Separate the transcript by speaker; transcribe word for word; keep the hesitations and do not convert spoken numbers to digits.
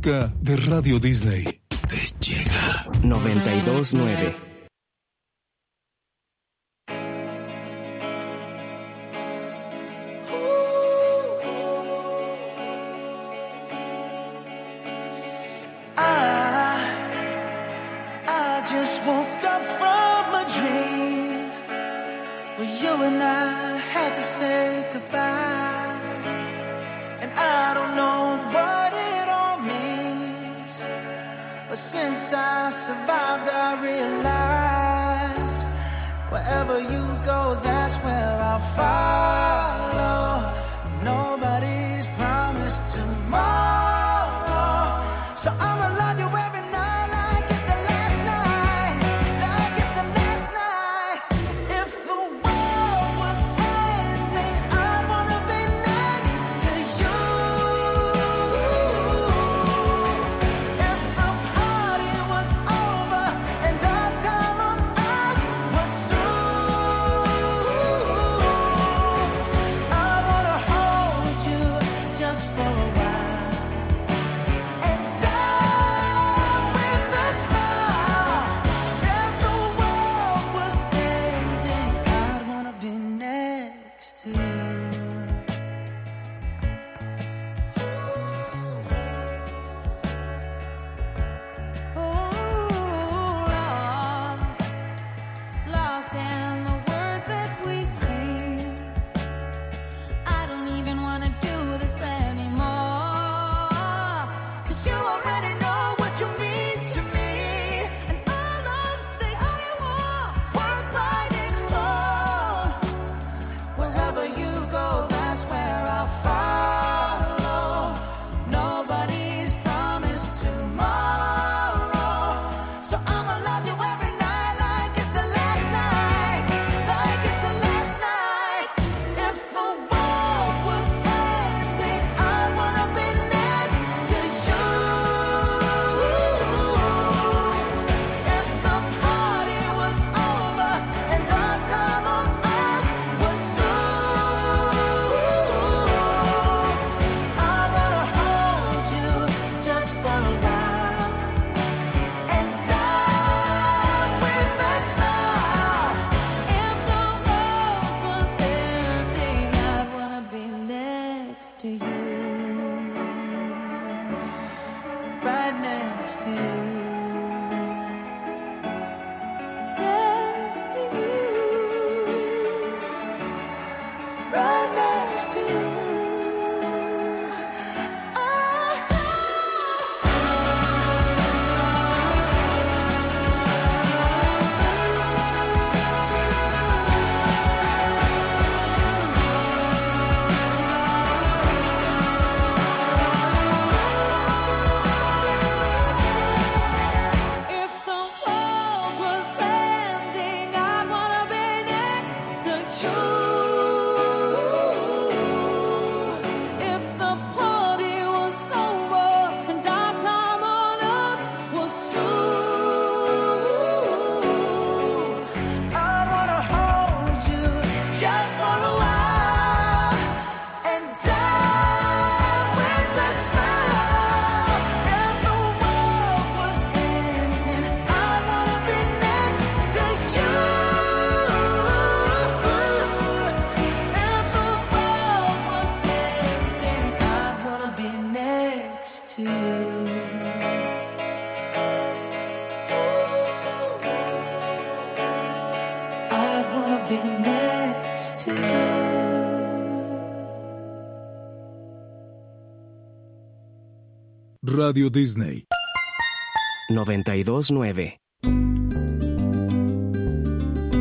Speaker 1: música de Radio Disney te llega.
Speaker 2: noventa y dos nueve.
Speaker 3: Just woke up from a dream where you and I had to say goodbye, and I don't know what it all means, but since I survived I realized wherever you go, that's where I'll follow. Nobody's promised tomorrow, so I'ma love you every night like it's the last night, like it's the last night. If the world was ending, I'd wanna be next to you. If the party was over and our time on earth was through, I wanna hold you just for a while and die with a smile. If the world was ending, I'd wanna be next to you. Lost in the words that we sing. I don't even wanna do this anymore, 'cause you already know what you mean to me, and all those things I want worth fighting for. Wherever you go, that's where I'll follow. Nobody's promised tomorrow, so I'ma love you every night like it's the last night, like it's the last night. If the world was ending, I'd wanna be next to you. If the party was over and our time on earth was through, I wanna hold you just for a while and die with a smile. If the world was ending, I'd wanna be next to you, right next to you, next to you, right next to you. If the world was ending, I'd wanna be next to you. If the party was over and our time on earth was through, I'd wanna hold you just for a while and die with a smile. If the world was ending, I'd wanna be next to you. If the world was ending, I'd wanna be next to you. I'd wanna be next to you.
Speaker 1: Radio Disney.
Speaker 2: noventa y dos nueve.